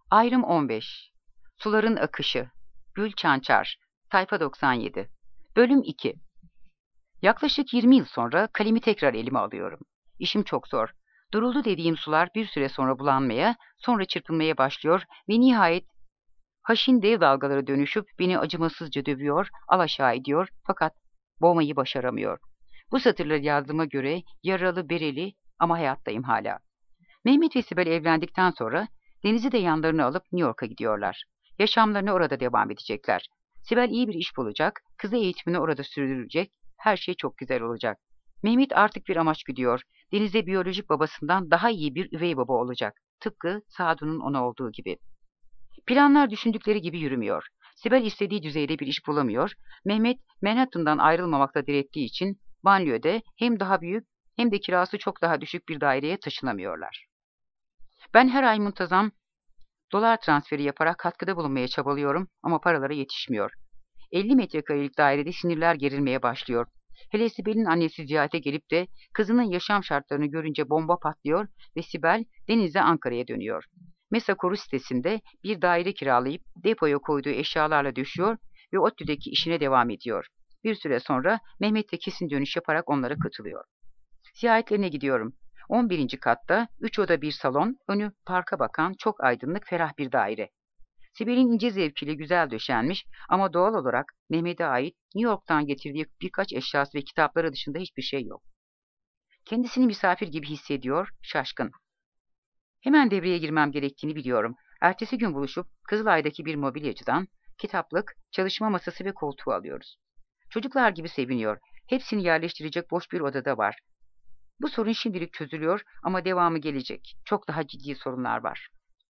Ayrım 15. Suların akışı. Gül Çançar. Sayfa 97. Bölüm 2. Yaklaşık 20 yıl sonra kalemi tekrar elime alıyorum. İşim çok zor. Duruldu dediğim sular bir süre sonra bulanmaya, sonra çırpınmaya başlıyor ve nihayet haşin dev dalgalara dönüşüp beni acımasızca dövüyor, alaşağı ediyor fakat boğmayı başaramıyor. Bu satırları yazdığıma göre yaralı, bereli ama hayattayım hala. Mehmet ve Sibel evlendikten sonra Deniz'i de yanlarına alıp New York'a gidiyorlar. Yaşamlarına orada devam edecekler. Sibel iyi bir iş bulacak, kızı eğitimini orada sürdürecek, her şey çok güzel olacak. Mehmet artık bir amaç güdüyor. Deniz'e biyolojik babasından daha iyi bir üvey baba olacak. Tıpkı Sadu'nun ona olduğu gibi. Planlar düşündükleri gibi yürümüyor. Sibel istediği düzeyde bir iş bulamıyor. Mehmet Manhattan'dan ayrılmamakta direttiği için banliyöde hem daha büyük hem de kirası çok daha düşük bir daireye taşınamıyorlar. Ben her ay muntazam dolar transferi yaparak katkıda bulunmaya çabalıyorum ama paralara yetişmiyor. 50 metrekarelik dairede sinirler gerilmeye başlıyor. Hele Sibel'in annesi ziyarete gelip de kızının yaşam şartlarını görünce bomba patlıyor ve Sibel denizle Ankara'ya dönüyor. Mesa Koru sitesinde bir daire kiralayıp depoya koyduğu eşyalarla düşüyor ve ODTÜ'deki işine devam ediyor. Bir süre sonra Mehmet de kesin dönüş yaparak onlara katılıyor. Ziyaretlerine gidiyorum. 11. katta 3 oda bir salon, önü parka bakan çok aydınlık ferah bir daire. Sibel'in ince zevkiyle güzel döşenmiş ama doğal olarak Mehmet'e ait New York'tan getirdiği birkaç eşyası ve kitapları dışında hiçbir şey yok. Kendisini misafir gibi hissediyor, şaşkın. Hemen devreye girmem gerektiğini biliyorum. Ertesi gün buluşup Kızılay'daki bir mobilyacıdan kitaplık, çalışma masası ve koltuğu alıyoruz. Çocuklar gibi seviniyor. Hepsini yerleştirecek boş bir odada var. Bu sorun şimdilik çözülüyor ama devamı gelecek. Çok daha ciddi sorunlar var.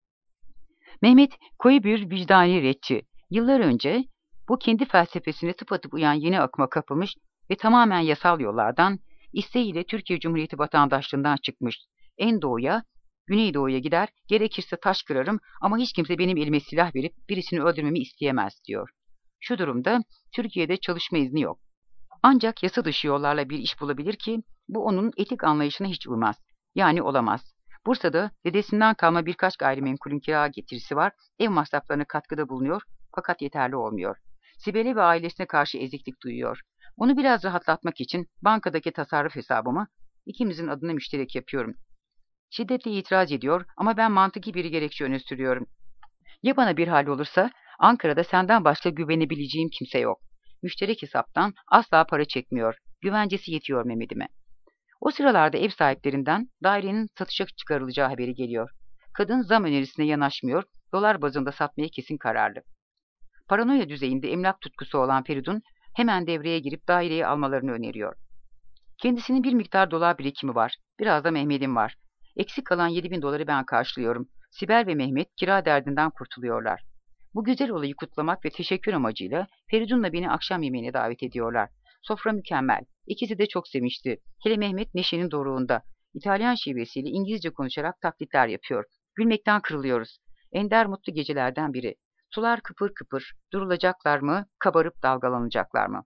Mehmet koyu bir vicdani retçi. Yıllar önce bu kendi felsefesine tıpatıp uyan yeni akıma kapılmış ve tamamen yasal yollardan isteğiyle Türkiye Cumhuriyeti vatandaşlığından çıkmış. En doğuya, Güneydoğu'ya gider, gerekirse taş kırarım ama hiç kimse benim elime silah verip birisini öldürmemi isteyemez diyor. Şu durumda Türkiye'de çalışma izni yok. Ancak yasa dışı yollarla bir iş bulabilir ki bu onun etik anlayışına hiç uymaz. Yani olamaz. Bursa'da dedesinden kalma birkaç gayrimenkulün kira getirisi var, ev masraflarına katkıda bulunuyor fakat yeterli olmuyor. Sibel'e ve ailesine karşı eziklik duyuyor. Onu biraz rahatlatmak için bankadaki tasarruf hesabımı ikimizin adına müşterek yapıyorum. Şiddetle itiraz ediyor ama ben mantıki bir gerekçe öne sürüyorum. Ya bana bir hal olursa Ankara'da senden başka güvenebileceğim kimse yok. Müşterek hesaptan asla para çekmiyor. Güvencesi yetiyor Mehmet'ime. O sıralarda ev sahiplerinden dairenin satışa çıkarılacağı haberi geliyor. Kadın zam önerisine yanaşmıyor, dolar bazında satmaya kesin kararlı. Paranoya düzeyinde emlak tutkusu olan Feridun hemen devreye girip daireyi almalarını öneriyor. Kendisinin bir miktar dolar birikimi var, biraz da Mehmet'in var. Eksik kalan 7.000 doları ben karşılıyorum. Sibel ve Mehmet kira derdinden kurtuluyorlar. Bu güzel olayı kutlamak ve teşekkür amacıyla Feridun'la beni akşam yemeğine davet ediyorlar. Sofra mükemmel. İkisi de çok sevmişti. Hele Mehmet neşenin doruğunda. İtalyan şivesiyle İngilizce konuşarak taklitler yapıyor. Gülmekten kırılıyoruz. Ender mutlu gecelerden biri. Sular kıpır kıpır. Durulacaklar mı, kabarıp dalgalanacaklar mı?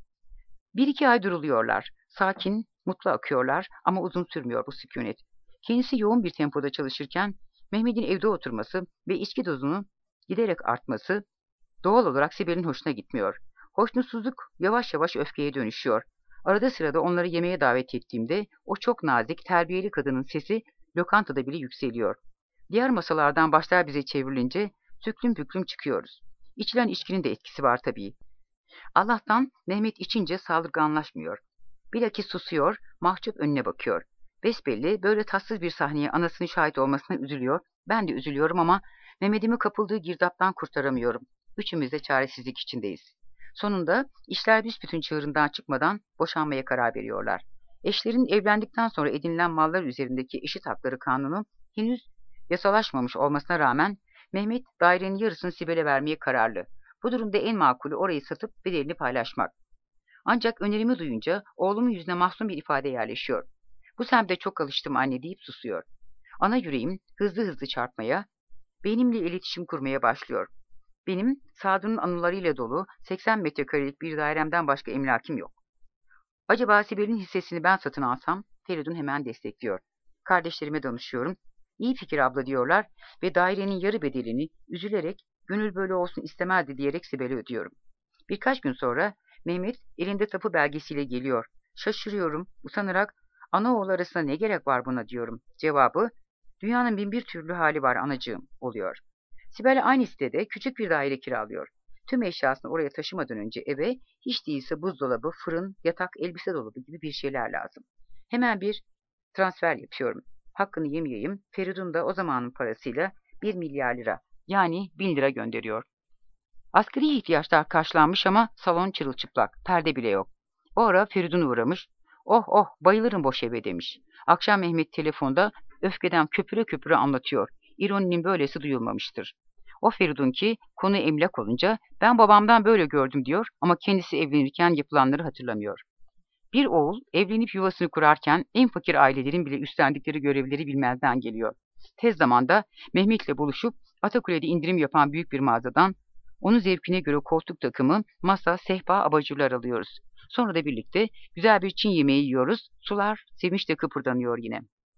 Bir iki ay duruluyorlar. Sakin, mutlu akıyorlar ama uzun sürmüyor bu sükunet. Kendisi yoğun bir tempoda çalışırken Mehmet'in evde oturması ve içki dozunun giderek artması doğal olarak Sibel'in hoşuna gitmiyor. Hoşnutsuzluk yavaş yavaş öfkeye dönüşüyor. Arada sırada onları yemeğe davet ettiğimde o çok nazik, terbiyeli kadının sesi lokantada bile yükseliyor. Diğer masalardan başlar bize çevrilince süklüm püklüm çıkıyoruz. İçilen içkinin de etkisi var tabii. Allah'tan Mehmet içince saldırganlaşmıyor. Bilakis susuyor, mahcup önüne bakıyor. Besbelli böyle tatsız bir sahneye anasının şahit olmasına üzülüyor. Ben de üzülüyorum ama Mehmet'imi kapıldığı girdaptan kurtaramıyorum. Üçümüz de çaresizlik içindeyiz. Sonunda işler büsbütün çığırından çıkmadan boşanmaya karar veriyorlar. Eşlerin evlendikten sonra edinilen mallar üzerindeki eşit hakları kanunu henüz yasalaşmamış olmasına rağmen Mehmet dairenin yarısını Sibel'e vermeye kararlı. Bu durumda en makulü orayı satıp bedelini paylaşmak. Ancak önerimi duyunca oğlumun yüzüne mahzun bir ifade yerleşiyor. Bu semte çok alıştım anne deyip susuyor. Ana yüreğim hızlı hızlı çarpmaya, benimle iletişim kurmaya başlıyor. Benim Sadu'nun anılarıyla dolu 80 metrekarelik bir dairemden başka emlakim yok. Acaba Sibel'in hissesini ben satın alsam? Feridun hemen destekliyor. Kardeşlerime danışıyorum. İyi fikir abla diyorlar ve dairenin yarı bedelini üzülerek gönül böyle olsun istemezdi diyerek Sibel'e ödüyorum. Birkaç gün sonra Mehmet elinde tapu belgesiyle geliyor. Şaşırıyorum, utanarak anaoğlu arasında ne gerek var buna diyorum. Cevabı dünyanın bin bir türlü hali var anacığım oluyor. Sibel aynı sitede küçük bir daire kiralıyor. Tüm eşyasını oraya taşımadan önce eve hiç değilse buzdolabı, fırın, yatak, elbise dolabı gibi bir şeyler lazım. Hemen bir transfer yapıyorum. Hakkını yemeyeyim. Feridun da o zamanın parasıyla 1 milyar lira yani 1000 lira gönderiyor. Asgari ihtiyaçlar karşılanmış ama salon çırılçıplak, perde bile yok. O ara Feridun uğramış. Oh oh bayılırım boş eve demiş. Akşam Mehmet telefonda öfkeden köpüre köpüre anlatıyor. İroninin böylesi duyulmamıştır. O Feridun ki konu emlak olunca ben babamdan böyle gördüm diyor ama kendisi evlenirken yapılanları hatırlamıyor. Bir oğul evlenip yuvasını kurarken en fakir ailelerin bile üstlendikleri görevleri bilmezden geliyor. Tez zamanda Mehmet'le buluşup Atakule'de indirim yapan büyük bir mağazadan onun zevkine göre koltuk takımı, masa, sehpa, abajurlar alıyoruz. Sonra da birlikte güzel bir Çin yemeği yiyoruz. Sular sevinçle kıpırdanıyor yine.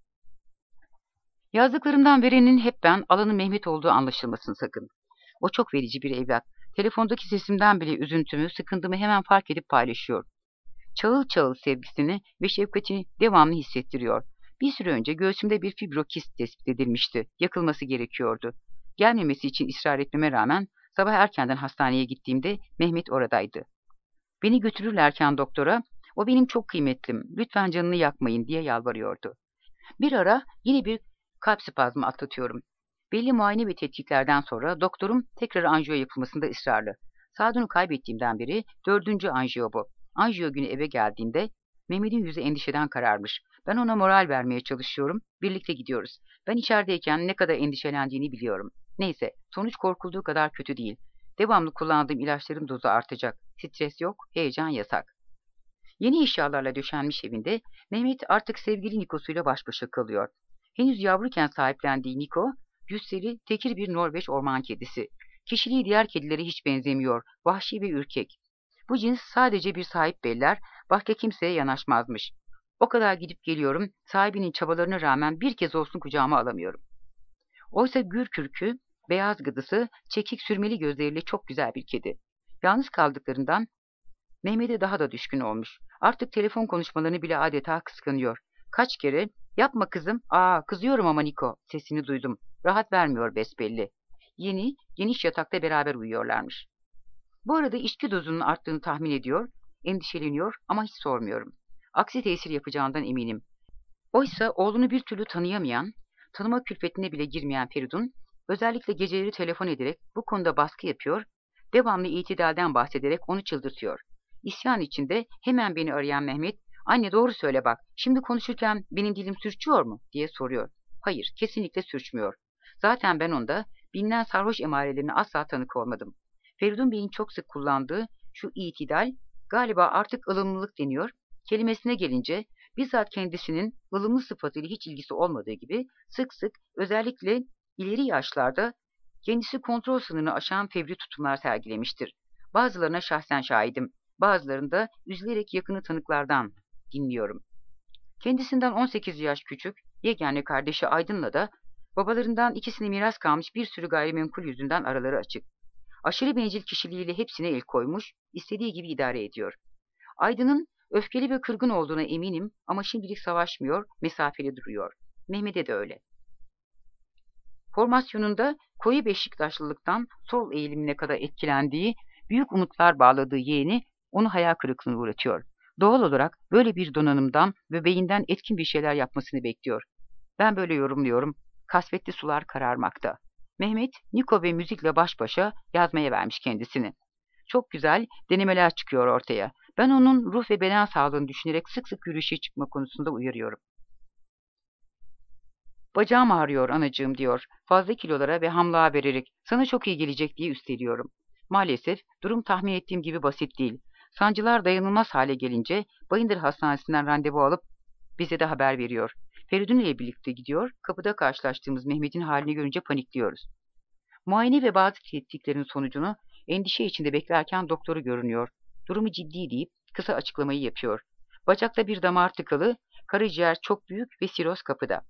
Yazdıklarımdan verenin hep ben, alanın Mehmet olduğu anlaşılmasın sakın. O çok verici bir evlat. Telefondaki sesimden bile üzüntümü, sıkıntımı hemen fark edip paylaşıyor. Çağıl çağıl sevgisini ve şefkatini devamlı hissettiriyor. Bir süre önce göğsümde bir fibrokist tespit edilmişti. Yakılması gerekiyordu. Gelmemesi için ısrar etmeme rağmen sabah erkenden hastaneye gittiğimde Mehmet oradaydı. Beni götürürlerken doktora, o benim çok kıymetlim, lütfen canını yakmayın diye yalvarıyordu. Bir ara yine bir kalp spazmı atlatıyorum. Belli muayene ve tetkiklerden sonra doktorum tekrar anjiyo yapılmasında ısrarlı. Sağdunu kaybettiğimden beri 4. anjiyo bu. Anjiyo günü eve geldiğinde Mehmet'in yüzü endişeden kararmış. Ben ona moral vermeye çalışıyorum. Birlikte gidiyoruz. Ben içerideyken ne kadar endişelendiğini biliyorum. Neyse, sonuç korkulduğu kadar kötü değil. Devamlı kullandığım ilaçların dozu artacak. Stres yok, heyecan yasak. Yeni eşyalarla döşenmiş evinde Mehmet artık sevgili Niko'suyla baş başa kalıyor. Henüz yavruken sahiplendiği Niko, cüsseli, tekir bir Norveç orman kedisi. Kişiliği diğer kedilere hiç benzemiyor, vahşi ve ürkek. Bu cins sadece bir sahip beller, başka kimseye yanaşmazmış. O kadar gidip geliyorum, sahibinin çabalarına rağmen bir kez olsun kucağıma alamıyorum. Oysa gür kürkü, beyaz gıdısı, çekik sürmeli gözleriyle çok güzel bir kedi. Yalnız kaldıklarından Mehmet'e daha da düşkün olmuş. Artık telefon konuşmalarını bile adeta kıskanıyor. Kaç kere yapma kızım, kızıyorum ama Niko sesini duydum. Rahat vermiyor besbelli. Yeni, geniş yatakta beraber uyuyorlarmış. Bu arada içki dozunun arttığını tahmin ediyor, endişeleniyor ama hiç sormuyorum. Aksi tesir yapacağından eminim. Oysa oğlunu bir türlü tanıyamayan, tanıma külfetine bile girmeyen Feridun, özellikle geceleri telefon ederek bu konuda baskı yapıyor, devamlı itidalden bahsederek onu çıldırtıyor. İsyan içinde hemen beni arayan Mehmet, "Anne doğru söyle bak, şimdi konuşurken benim dilim sürçüyor mu?" diye soruyor. Hayır, kesinlikle sürçmüyor. Zaten ben onda bilinen sarhoş emarelerine asla tanık olmadım. Feridun Bey'in çok sık kullandığı şu itidal, galiba artık ılımlılık deniyor. Kelimesine gelince, bizzat kendisinin ılımlı sıfatıyla hiç ilgisi olmadığı gibi sık sık özellikle ileri yaşlarda kendisi kontrol sınırını aşan fevri tutumlar sergilemiştir. Bazılarına şahsen şahidim, bazılarında üzülerek yakını tanıklardan dinliyorum. Kendisinden 18 yaş küçük, yegane kardeşi Aydın'la da babalarından ikisine miras kalmış bir sürü gayrimenkul yüzünden araları açık. Aşırı bencil kişiliğiyle hepsine el koymuş, istediği gibi idare ediyor. Aydın'ın öfkeli ve kırgın olduğuna eminim ama şimdilik savaşmıyor, mesafeli duruyor. Mehmet'e de öyle. Formasyonunda koyu Beşiktaşlılıktan sol eğilimine kadar etkilendiği, büyük umutlar bağladığı yeğeni onu hayal kırıklığına uğratıyor. Doğal olarak böyle bir donanımdan ve beyinden etkin bir şeyler yapmasını bekliyor. Ben böyle yorumluyorum. Kasvetli sular kararmakta. Mehmet, Niko ve müzikle baş başa yazmaya vermiş kendisini. Çok güzel denemeler çıkıyor ortaya. Ben onun ruh ve beden sağlığını düşünerek sık sık yürüyüşe çıkma konusunda uyarıyorum. "Bacağım ağrıyor anacığım," diyor. Fazla kilolara ve hamlığa vererek sana çok iyi gelecek diye üsteliyorum. Maalesef durum tahmin ettiğim gibi basit değil. Sancılar dayanılmaz hale gelince Bayındır Hastanesi'nden randevu alıp bize de haber veriyor. Feridun ile birlikte gidiyor. Kapıda karşılaştığımız Mehmet'in halini görünce panikliyoruz. Muayene ve bazı tetkiklerin sonucunu endişe içinde beklerken doktoru görünüyor. Durumu ciddi deyip kısa açıklamayı yapıyor. Bacakta bir damar tıkalı, karaciğer çok büyük ve siroz kapıda.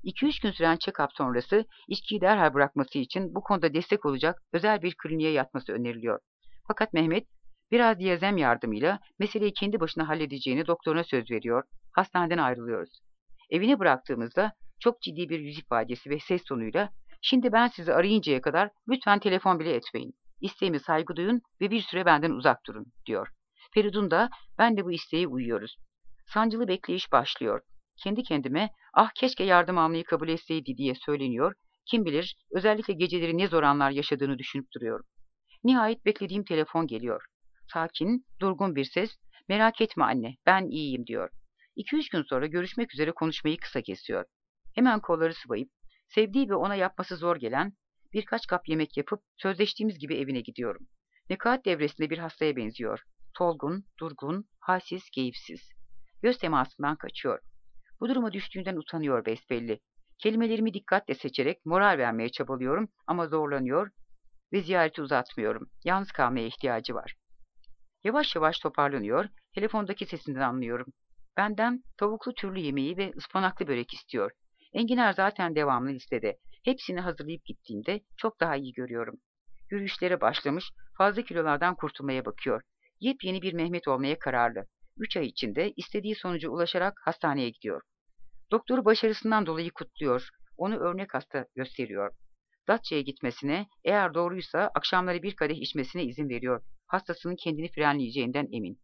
2-3 gün süren check-up sonrası içkiyi derhal bırakması için bu konuda destek olacak özel bir kliniğe yatması öneriliyor. Fakat Mehmet biraz diyazem yardımıyla meseleyi kendi başına halledeceğini doktoruna söz veriyor. Hastaneden ayrılıyoruz. Evine bıraktığımızda çok ciddi bir yüz ifadesi ve ses tonuyla "Şimdi ben sizi arayıncaya kadar lütfen telefon bile etmeyin. İsteğime saygı duyun ve bir süre benden uzak durun," diyor. Feridun da ben de bu isteğe uyuyoruz. Sancılı bekleyiş başlıyor. Kendi kendime "Ah keşke yardım almayı kabul etseydi," diye söyleniyor. Kim bilir özellikle geceleri ne zor anlar yaşadığını düşünüp duruyorum. Nihayet beklediğim telefon geliyor. Sakin, durgun bir ses, "Merak etme anne, ben iyiyim," diyor. 2-3 gün sonra görüşmek üzere konuşmayı kısa kesiyor. Hemen kolları sıvayıp, sevdiği ve ona yapması zor gelen birkaç kap yemek yapıp sözleştiğimiz gibi evine gidiyorum. Nekaat devresinde bir hastaya benziyor. Solgun, durgun, halsiz, keyifsiz. Göz temasından kaçıyor. Bu duruma düştüğünden utanıyor besbelli. Kelimelerimi dikkatle seçerek moral vermeye çabalıyorum ama zorlanıyor ve ziyareti uzatmıyorum. Yalnız kalmaya ihtiyacı var. Yavaş yavaş toparlanıyor, telefondaki sesinden anlıyorum. Benden tavuklu türlü yemeği ve ıspanaklı börek istiyor. Enginar zaten devamlı listede. Hepsini hazırlayıp gittiğimde çok daha iyi görüyorum. Yürüyüşlere başlamış, fazla kilolardan kurtulmaya bakıyor. Yepyeni bir Mehmet olmaya kararlı. 3 ay içinde istediği sonuca ulaşarak hastaneye gidiyor. Doktoru başarısından dolayı kutluyor. Onu örnek hasta gösteriyor. Datça'ya gitmesine, eğer doğruysa akşamları bir kadeh içmesine izin veriyor. Hastasının kendini frenleyeceğinden emin.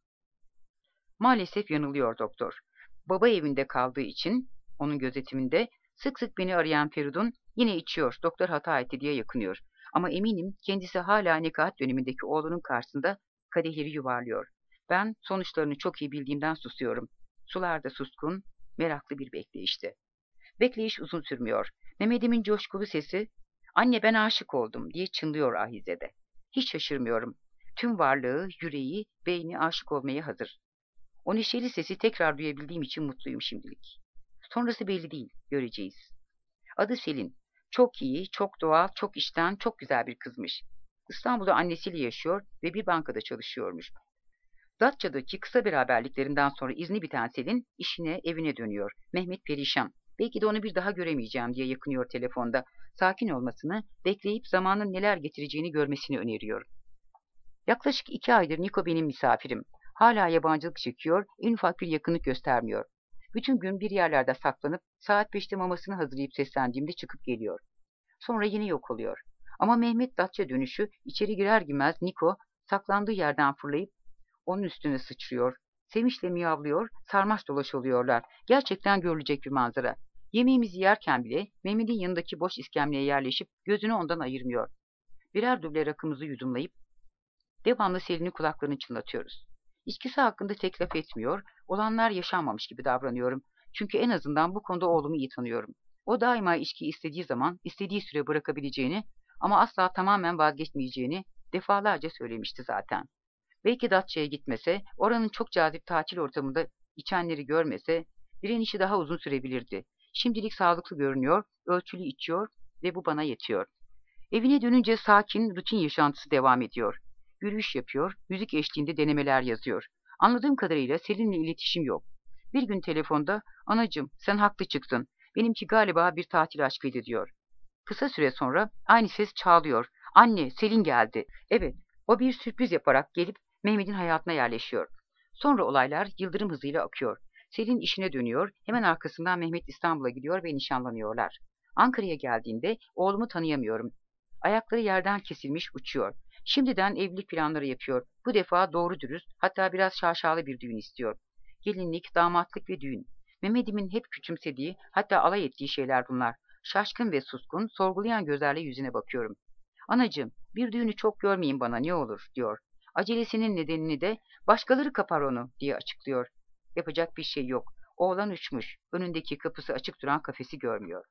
Maalesef yanılıyor doktor. Baba evinde kaldığı için, onun gözetiminde, sık sık beni arayan Feridun yine içiyor, doktor hata etti diye yakınıyor. Ama eminim kendisi hala nekaat dönemindeki oğlunun karşısında kadehleri yuvarlıyor. Ben sonuçlarını çok iyi bildiğimden susuyorum. Sular da suskun, meraklı bir bekleyişte. Bekleyiş uzun sürmüyor. Mehmet'imin coşkulu sesi, "Anne ben aşık oldum," diye çınlıyor ahizede. Hiç şaşırmıyorum. Tüm varlığı, yüreği, beyni aşık olmaya hazır. O neşeli sesi tekrar duyabildiğim için mutluyum şimdilik. Sonrası belli değil, göreceğiz. Adı Selin. Çok iyi, çok doğal, çok içten, çok güzel bir kızmış. İstanbul'da annesiyle yaşıyor ve bir bankada çalışıyormuş. Datça'daki kısa beraberliklerinden sonra izni biten Selin işine, evine dönüyor. Mehmet perişan. Belki de onu bir daha göremeyeceğim diye yakınıyor telefonda. Sakin olmasını, bekleyip zamanın neler getireceğini görmesini öneriyorum. Yaklaşık 2 aydır Niko benim misafirim. Hala yabancılık çekiyor, en ufak bir yakınlık göstermiyor. Bütün gün bir yerlerde saklanıp saat 5'te mamasını hazırlayıp seslendiğimde çıkıp geliyor. Sonra yine yok oluyor. Ama Mehmet Datça dönüşü içeri girer girmez Niko saklandığı yerden fırlayıp onun üstüne sıçrıyor. Sevinçle miyavlıyor, sarmaş dolaş oluyorlar. Gerçekten görülecek bir manzara. Yemeğimizi yerken bile Mehmet'in yanındaki boş iskemleye yerleşip gözünü ondan ayırmıyor. Birer duble rakımızı yudumlayıp devamlı Selin'in kulaklarını çınlatıyoruz. İçkisi hakkında teklif etmiyor, olanlar yaşanmamış gibi davranıyorum. Çünkü en azından bu konuda oğlumu iyi tanıyorum. O daima içkiyi istediği zaman, istediği süre bırakabileceğini ama asla tamamen vazgeçmeyeceğini defalarca söylemişti zaten. Belki Datça'ya gitmese, oranın çok cazip tatil ortamında içenleri görmese, direnişi daha uzun sürebilirdi. Şimdilik sağlıklı görünüyor, ölçülü içiyor ve bu bana yetiyor. Evine dönünce sakin, rutin yaşantısı devam ediyor. Yürüyüş yapıyor, müzik eşliğinde denemeler yazıyor. Anladığım kadarıyla Selin'le iletişim yok. Bir gün telefonda, "Anacığım, sen haklı çıktın. Benimki galiba bir tatil aşkıydı," diyor. Kısa süre sonra aynı ses çağlıyor. "Anne, Selin geldi." Evet, o bir sürpriz yaparak gelip Mehmet'in hayatına yerleşiyor. Sonra olaylar yıldırım hızıyla akıyor. Selin işine dönüyor, hemen arkasından Mehmet İstanbul'a gidiyor ve nişanlanıyorlar. Ankara'ya geldiğinde oğlumu tanıyamıyorum. Ayakları yerden kesilmiş uçuyor. Şimdiden evlilik planları yapıyor. Bu defa doğru dürüst, hatta biraz şaşalı bir düğün istiyor. Gelinlik, damatlık ve düğün. Mehmet'imin hep küçümsediği, hatta alay ettiği şeyler bunlar. Şaşkın ve suskun, sorgulayan gözlerle yüzüne bakıyorum. "Anacığım, bir düğünü çok görmeyin bana ne olur," diyor. Acelesinin nedenini de "başkaları kapar onu," diye açıklıyor. Yapacak bir şey yok. Oğlan uçmuş. Önündeki kapısı açık duran kafesi görmüyor.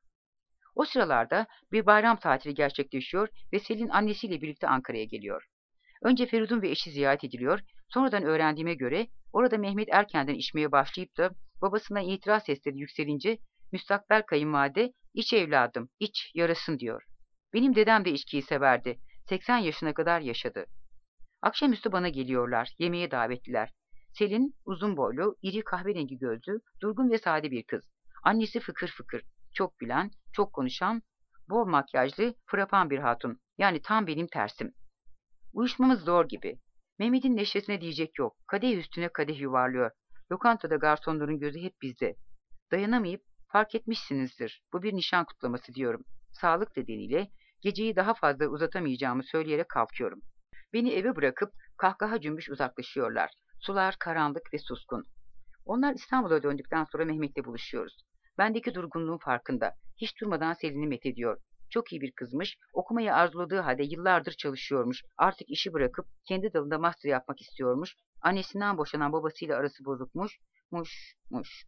O sıralarda bir bayram tatili gerçekleşiyor ve Selin annesiyle birlikte Ankara'ya geliyor. Önce Feridun ve eşi ziyaret ediliyor. Sonradan öğrendiğime göre orada Mehmet erkenden içmeye başlayıp da babasına itiraz sesleri yükselince müstakbel kayınvalide, "İç evladım, iç, yarasın," diyor. Benim dedem de içkiyi severdi. 80 yaşına kadar yaşadı. Akşamüstü bana geliyorlar, yemeğe davetliler. Selin, uzun boylu, iri kahverengi gözlü, durgun ve sade bir kız. Annesi fıkır fıkır. çok gülen, çok konuşan, bol makyajlı, frapan bir hatun. Yani tam benim tersim. Uyuşmamız zor gibi. Mehmet'in neşesine diyecek yok. Kadeh üstüne kadeh yuvarlıyor. Lokantada garsonların gözü hep bizde. Dayanamayıp fark etmişsinizdir. Bu bir nişan kutlaması diyorum. Sağlık nedeniyle geceyi daha fazla uzatamayacağımı söyleyerek kalkıyorum. Beni eve bırakıp kahkaha cümbüş uzaklaşıyorlar. Sular karanlık ve suskun. Onlar İstanbul'a döndükten sonra Mehmet'le buluşuyoruz. Bendeki durgunluğun farkında. Hiç durmadan Selin'i methediyor. Çok iyi bir kızmış, okumayı arzuladığı halde yıllardır çalışıyormuş. Artık işi bırakıp kendi dalında master yapmak istiyormuş. Annesinden boşanan babasıyla arası bozukmuş. Muş.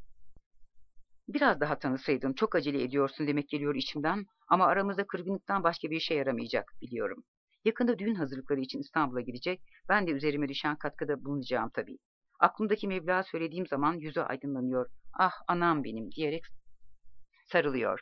Biraz daha tanısaydın, çok acele ediyorsun demek geliyor içimden. Ama aramızda kırgınlıktan başka bir şey yaramayacak, biliyorum. Yakında düğün hazırlıkları için İstanbul'a gidecek. Ben de üzerime düşen katkıda bulunacağım tabii. Aklımdaki meblağı söylediğim zaman yüzü aydınlanıyor. Ah anam benim diyerek sarılıyor.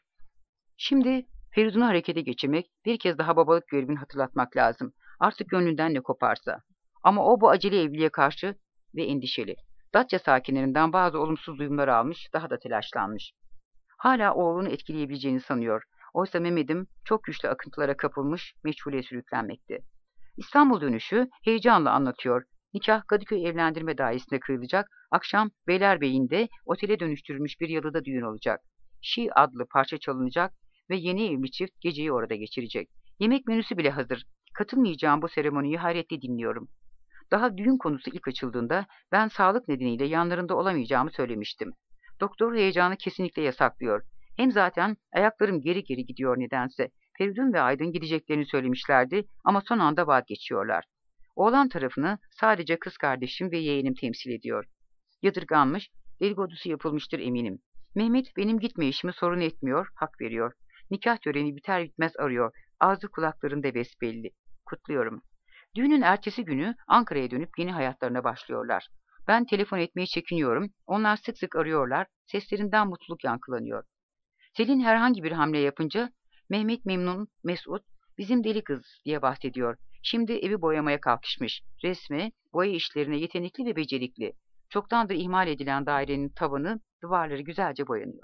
Şimdi Feridun'u harekete geçirmek, bir kez daha babalık görevini hatırlatmak lazım. Artık gönlünden ne koparsa. Ama o bu acele evliliğe karşı ve endişeli. Datça sakinlerinden bazı olumsuz duyumlar almış, daha da telaşlanmış. Hala oğlunu etkileyebileceğini sanıyor. Oysa Mehmet'im çok güçlü akıntılara kapılmış, meçhule sürüklenmekte. İstanbul dönüşü heyecanla anlatıyor. Nikah Kadıköy Evlendirme Dairesi'nde kıyılacak. Akşam Beylerbeyi'nde otele dönüştürülmüş bir yalıda düğün olacak. Şi adlı parça çalınacak ve yeni evli çift geceyi orada geçirecek. Yemek menüsü bile hazır. Katılmayacağım bu seremoniyi hayretle dinliyorum. Daha düğün konusu ilk açıldığında ben sağlık nedeniyle yanlarında olamayacağımı söylemiştim. Doktor heyecanı kesinlikle yasaklıyor. Hem zaten ayaklarım geri geri gidiyor nedense. Feridun ve Aydın gideceklerini söylemişlerdi ama son anda vazgeçiyorlar. Oğlan tarafını sadece kız kardeşim ve yeğenim temsil ediyor. Yadırganmış, dedikodusu yapılmıştır eminim. Mehmet benim gitmeyişimi sorun etmiyor, hak veriyor. Nikah töreni biter bitmez arıyor. Ağzı kulaklarında besbelli. Kutluyorum. Düğünün ertesi günü Ankara'ya dönüp yeni hayatlarına başlıyorlar. Ben telefon etmeyi çekiniyorum. Onlar sık sık arıyorlar. Seslerinden mutluluk yankılanıyor. Selin herhangi bir hamle yapınca Mehmet memnun, Mesut, bizim deli kız diye bahsediyor. Şimdi evi boyamaya kalkışmış. Resme, boya işlerine yetenekli ve becerikli. Çoktandır ihmal edilen dairenin tavanı, duvarları güzelce boyanıyor.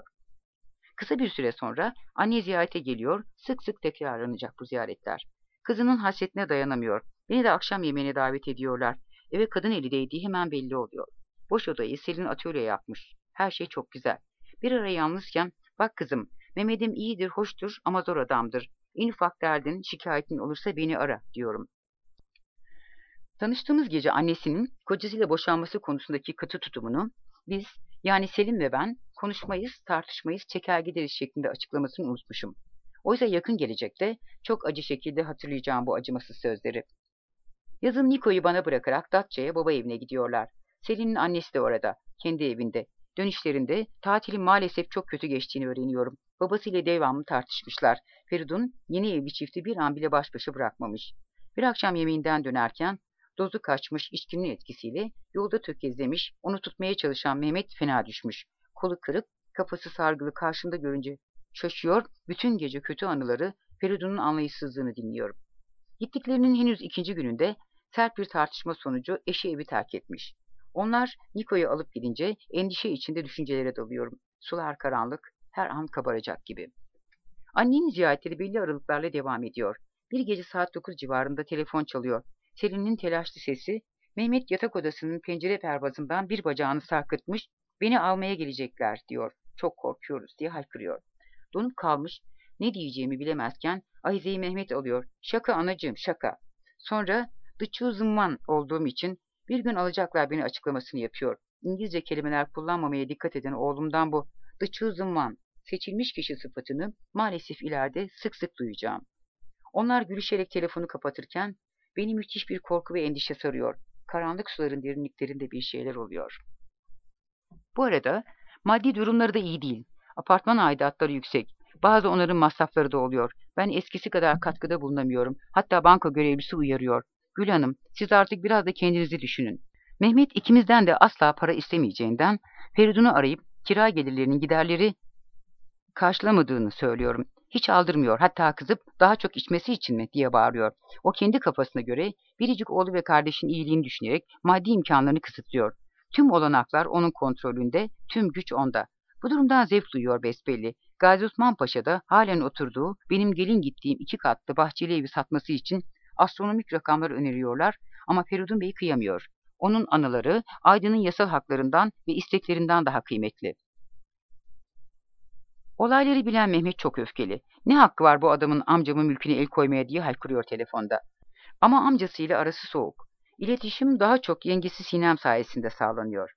Kısa bir süre sonra anne ziyarete geliyor, sık sık tekrarlanacak bu ziyaretler. Kızının hasretine dayanamıyor. Beni de akşam yemeğine davet ediyorlar. Eve kadın eli değdiği hemen belli oluyor. Boş odayı Selin atölye yapmış. Her şey çok güzel. Bir ara yalnızken, bak kızım, Mehmet'im iyidir, hoştur ama zor adamdır. En ufak derdin, şikayetin olursa beni ara, diyorum. Tanıştığımız gece annesinin kocasıyla boşanması konusundaki katı tutumunu biz, yani Selim ve ben, konuşmayız, tartışmayız, çeker gideriz şeklinde açıklamasını unutmuşum. Oysa yakın gelecekte çok acı şekilde hatırlayacağım bu acımasız sözleri. Yazın Niko'yu bana bırakarak Datça'ya baba evine gidiyorlar. Selin'in annesi de orada, kendi evinde. Dönüşlerinde tatilin maalesef çok kötü geçtiğini öğreniyorum. Babasıyla devamlı tartışmışlar. Feridun yeni evli çifti bir an bile baş başa bırakmamış. Bir akşam yemeğinden dönerken dozu kaçmış içkinin etkisiyle yolda tökezlemiş, onu tutmaya çalışan Mehmet fena düşmüş. Kolu kırık, kafası sargılı karşımda görünce şaşıyor, bütün gece kötü anıları, Feridun'un anlayışsızlığını dinliyorum. Gittiklerinin henüz ikinci gününde sert bir tartışma sonucu eşi evi terk etmiş. Onlar Niko'yu alıp gidince endişe içinde düşüncelere dalıyorum. Sular karanlık, her an kabaracak gibi. Annenin ziyaretleri belli aralıklarla devam ediyor. Bir gece saat 9 civarında telefon çalıyor. Selin'in telaşlı sesi, Mehmet yatak odasının pencere pervazından bir bacağını sarkıtmış, beni almaya gelecekler diyor. Çok korkuyoruz diye haykırıyor. Donup kalmış, ne diyeceğimi bilemezken Ahize'yi Mehmet alıyor. Şaka anacığım, şaka. Sonra the chosen one olduğum için bir gün alacaklar beni açıklamasını yapıyor. İngilizce kelimeler kullanmamaya dikkat eden oğlumdan bu the chosen one, seçilmiş kişi sıfatını maalesef ileride sık sık duyacağım. Onlar gülüşerek telefonu kapatırken beni müthiş bir korku ve endişe sarıyor. Karanlık suların derinliklerinde bir şeyler oluyor. Bu arada maddi durumları da iyi değil. Apartman aidatları yüksek. Bazı onarım masrafları da oluyor. Ben eskisi kadar katkıda bulunamıyorum. Hatta banka görevlisi uyarıyor. Gül Hanım, siz artık biraz da kendinizi düşünün. Mehmet ikimizden de asla para istemeyeceğinden Feridun'u arayıp kira gelirlerinin giderleri karşılamadığını söylüyorum. Hiç aldırmıyor. Hatta kızıp daha çok içmesi için mi diye bağırıyor. O kendi kafasına göre biricik oğlu ve kardeşin iyiliğini düşünerek maddi imkanlarını kısıtlıyor. Tüm olanaklar onun kontrolünde, tüm güç onda. Bu durumdan zevk duyuyor besbelli. Gazi Osman Paşa'da halen oturduğu, benim gelin gittiğim 2 katlı bahçeli evi satması için astronomik rakamlar öneriyorlar ama Feridun Bey kıyamıyor. Onun anıları Aydın'ın yasal haklarından ve isteklerinden daha kıymetli. Olayları bilen Mehmet çok öfkeli. Ne hakkı var bu adamın amcamın mülküne el koymaya diye haykırıyor telefonda. Ama amcasıyla arası soğuk. İletişim daha çok yengesi Sinem sayesinde sağlanıyor.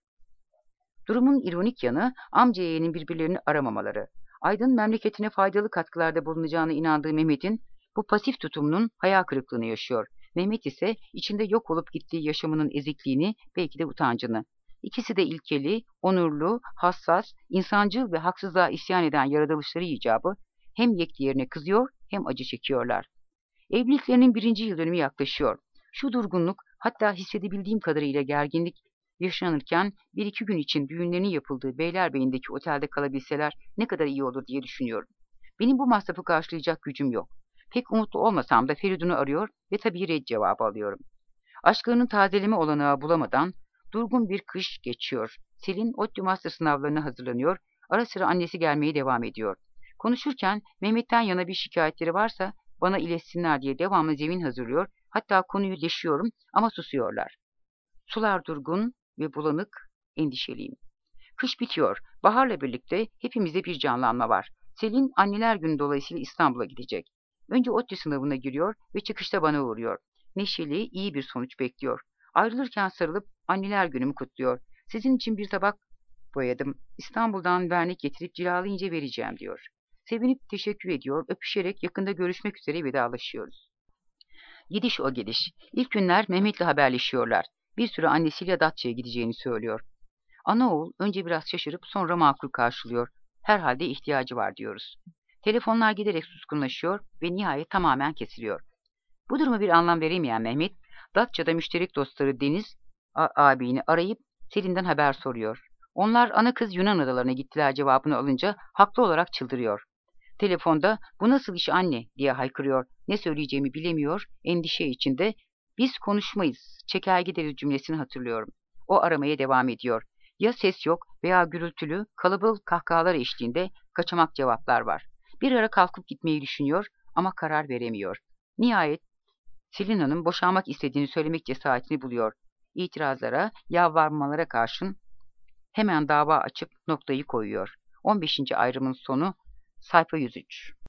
Durumun ironik yanı amca yeğenin birbirlerini aramamaları. Aydın memleketine faydalı katkılarda bulunacağına inandığı Mehmet'in bu pasif tutumunun hayal kırıklığını yaşıyor. Mehmet ise içinde yok olup gittiği yaşamının ezikliğini, belki de utancını. İkisi de ilkeli, onurlu, hassas, insancıl ve haksızlığa isyan eden yaratılışları icabı hem yek diğerine kızıyor hem acı çekiyorlar. Evliliklerinin 1. yıl dönümü yaklaşıyor. Şu durgunluk, hatta hissedebildiğim kadarıyla gerginlik yaşanırken 1-2 gün için düğünlerinin yapıldığı Beylerbeyi'ndeki otelde kalabilseler ne kadar iyi olur diye düşünüyorum. Benim bu masrafı karşılayacak gücüm yok. Pek umutlu olmasam da Feridun'u arıyor ve tabii red cevabı alıyorum. Aşklarının tazeleme olanağı bulamadan durgun bir kış geçiyor. Selin ODTÜ master sınavlarına hazırlanıyor. Ara sıra annesi gelmeye devam ediyor. Konuşurken Mehmet'ten yana bir şikayetleri varsa bana iletsinler diye devamlı zemin hazırlıyor. Hatta konuyu deşiyorum ama susuyorlar. Sular durgun ve bulanık, endişeliyim. Kış bitiyor. Baharla birlikte hepimizde bir canlanma var. Selin anneler günü dolayısıyla İstanbul'a gidecek. Önce ODTÜ sınavına giriyor ve çıkışta bana uğruyor. Neşeli, iyi bir sonuç bekliyor. Ayrılırken sarılıp anneler günümü kutluyor. Sizin için bir tabak boyadım. İstanbul'dan vernik getirip cilalayınca vereceğim diyor. Sevinip teşekkür ediyor. Öpüşerek yakında görüşmek üzere vedalaşıyoruz. Gidiş o gidiş. İlk günler Mehmet'le haberleşiyorlar. Bir süre annesiyle Datça'ya gideceğini söylüyor. Anaoğul önce biraz şaşırıp sonra makul karşılıyor. Herhalde ihtiyacı var diyoruz. Telefonlar giderek suskunlaşıyor ve nihayet tamamen kesiliyor. Bu duruma bir anlam veremeyen Mehmet, Datça'da müşterek dostları Deniz abini arayıp Selin'den haber soruyor. Onlar ana kız Yunan adalarına gittiler cevabını alınca haklı olarak çıldırıyor. Telefonda bu nasıl iş anne diye haykırıyor. Ne söyleyeceğimi bilemiyor, endişe içinde. Biz konuşmayız, çeker gideriz cümlesini hatırlıyorum. O aramaya devam ediyor. Ya ses yok veya gürültülü, kalabalık kahkahalar eşliğinde kaçamak cevaplar var. Bir ara kalkıp gitmeyi düşünüyor ama karar veremiyor. Nihayet Selin Hanım boşanmak istediğini söylemek cesaretini buluyor. İtirazlara, yalvarmalara karşın hemen dava açıp noktayı koyuyor. 15. ayrımın sonu sayfa 103.